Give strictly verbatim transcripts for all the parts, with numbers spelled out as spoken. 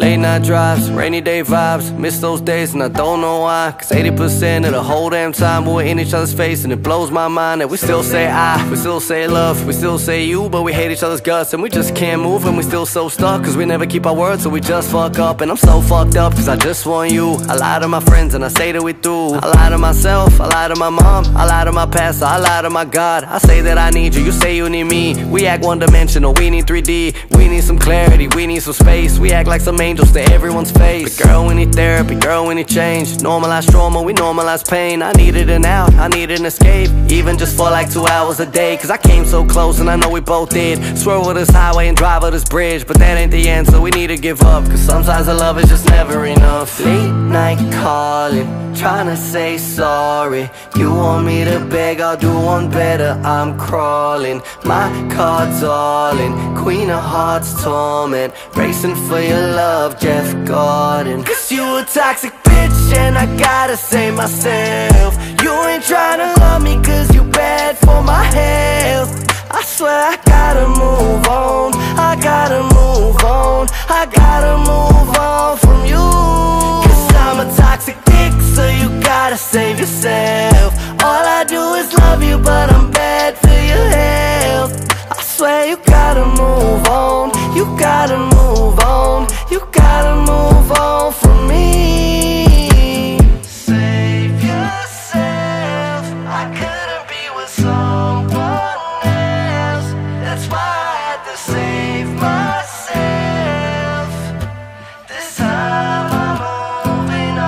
Late night drives, rainy day vibes, miss those days and I don't know why. Cause eighty percent of the whole damn time we're in each other's face, and it blows my mind that we still say I, we still say love, we still say you, but we hate each other's guts and we just can't move, and we still so stuck cause we never keep our word, so we just fuck up. And I'm so fucked up cause I just want you. I lie to my friends and I say that we through. I lie to myself, I lie to my mom, I lie to my past, I lie to my God. I say that I need you, you say you need me. We act one dimensional, we need three D. We need some clarity, we need some space. We act like some angels to everyone's face. But girl, we need therapy, girl, we need change. Normalize trauma, we normalize pain. I needed an out, I need an escape, even just for like two hours a day. Cause I came so close and I know we both did. Swerve with this highway and drive with this bridge, but that ain't the end, so we need to give up. Cause sometimes the love is just never enough. Late night calling, trying to say sorry. You want me to beg, I'll do one better. I'm crawling, my cards all in. Queen of Hearts torment, racing for your love, Jeff Gordon. Cause you a toxic bitch and I gotta save myself. You ain't tryna love me cause you bad for my health. I swear I gotta move on, I gotta move on, I gotta move on from you. Cause I'm a toxic dick, so you gotta save yourself. All I do is love you, but I'm bad for your health. I swear you gotta move on, you gotta move on, you gotta move on from me. Save yourself, I couldn't be with someone else. That's why I had to save myself. This time I'm moving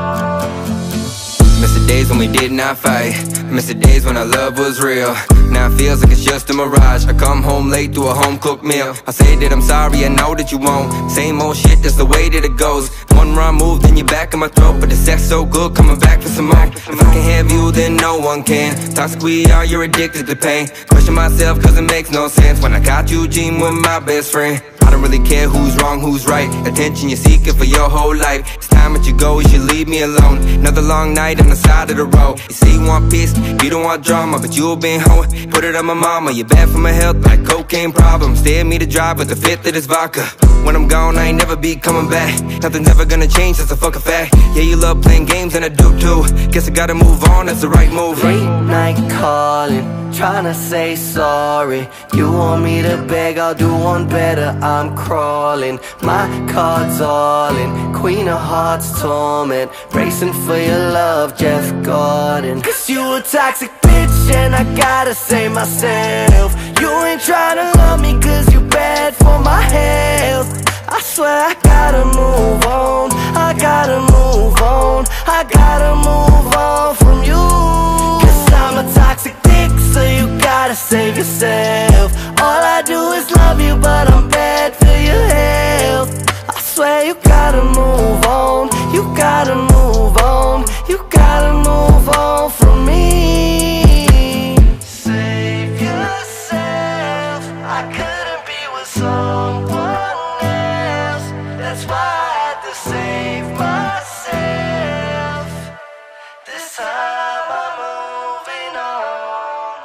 on. Miss the days when we did not fight, miss the days when our love was real. Now it feels like it's just a mirage. I come home late to a home-cooked meal. I say that I'm sorry, I know that you won't. Same old shit, that's the way that it goes. One wrong move, then you're back in my throat. But the sex so good, coming back for some more. If I can have you, then no one can. Toxic we are, you're addicted to pain. Question myself, cause it makes no sense when I got you Eugene with my best friend. I don't really care who's wrong, who's right. Attention you're seeking for your whole life. It's time that you go, you should leave me alone. Another long night on the side of the road. You say you want peace, you don't want drama, but you been hoeing. Put it on my mama, you're bad for my health like cocaine problems. Stay me to drive with the fifth of this vodka. When I'm gone, I ain't never be coming back. Nothing's ever gonna change, that's a fucking fact. Yeah, you love playing games and I do too. Guess I gotta move on, that's the right move. Late night calling, trying to say sorry. You want me to beg, I'll do one better. I'm crawling, my cards all in. Queen of Hearts torment, racing for your love, Jeff Gordon. Cause you a toxic bitch and I gotta save myself. You ain't tryna love me cause you bad for my health. I swear I gotta move on, I gotta move on, I gotta move on from you. Cause I'm a toxic dick, so you gotta save yourself. All I do is love you, but I'm bad for your health. I swear you gotta move on, you gotta move on, you gotta move on from me. Save yourself, I couldn't be with someone else. That's why I had to save myself. This time I'm moving on.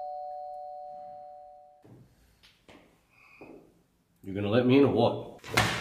You gonna let me in or what?